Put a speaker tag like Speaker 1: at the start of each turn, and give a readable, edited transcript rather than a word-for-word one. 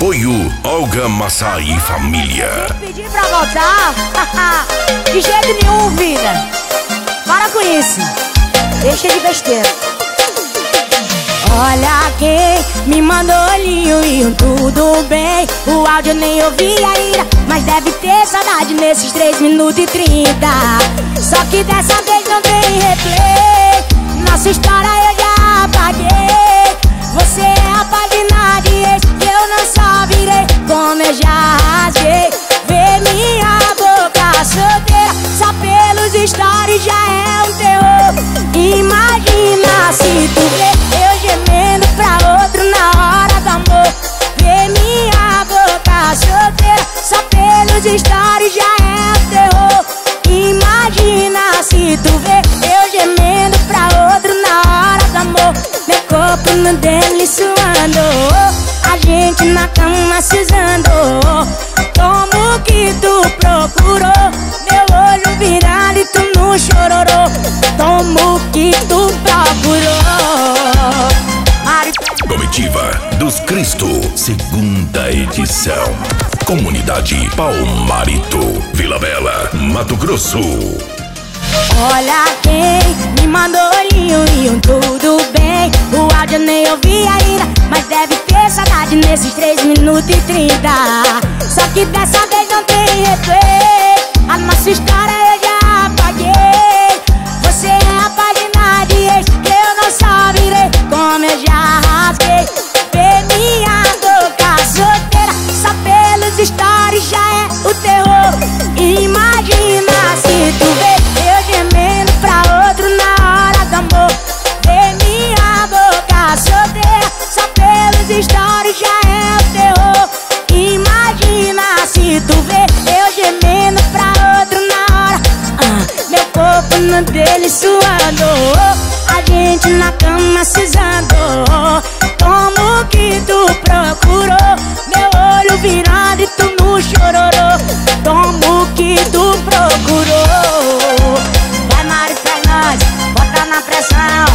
Speaker 1: Apoio Olga Massá e Família.
Speaker 2: Pedir pra voltar? De jeito nenhum, vida. Para com isso. Deixa de besteira. Olha quem me mandou olhinho e tudo bem. O áudio nem ouvi ainda, mas deve ter saudade nesses 3 minutos e 30. Só que dessa vez não tem replay. Nossa história eu já apaguei. Você é a página de ex que eu não só virei, como eu já rasguei. Vê minha boca solteira, só pelos stories já é um terror. Imagina se tu vê eu gemendo pra outro na hora do amor. Vê minha boca solteira, só pelos stories já é um terror. Imagina se tu vê eu gemendo pra outro na hora do amor. Meu corpo no dele suando, a gente na cama se usando. Como que tu procurou? Meu olho virado e tu no chororô. Como que tu procurou?
Speaker 1: Comitiva dos Cristo, segunda edição. Comunidade Palmarito, Vila Bela, Mato Grosso.
Speaker 2: Olha quem me mandou olhinho e tudo bem. O áudio nem ouvi ainda, mas deve ter saudade nesses 3 minutos e 30. Só que dessa vez não tem replay. A nossa história eu já apaguei. Você é a página de ex que eu não só virei, como eu já rasguei. Vê minha boca solteira, só pelos stories já é o terror. Imagina se tu vê eu gemendo pra outro na hora do amor. Vê minha boca solteira, só pelos stories já é o terror. Imagina se tu vê eu gemendo pra outro na hora. Meu corpo no dele suando, a gente na cama se usando. Como que tu procurou? Meu olho virado e tu no chororô. Como que tu procurou? Vai, Mari, pra nós, bota na pressão.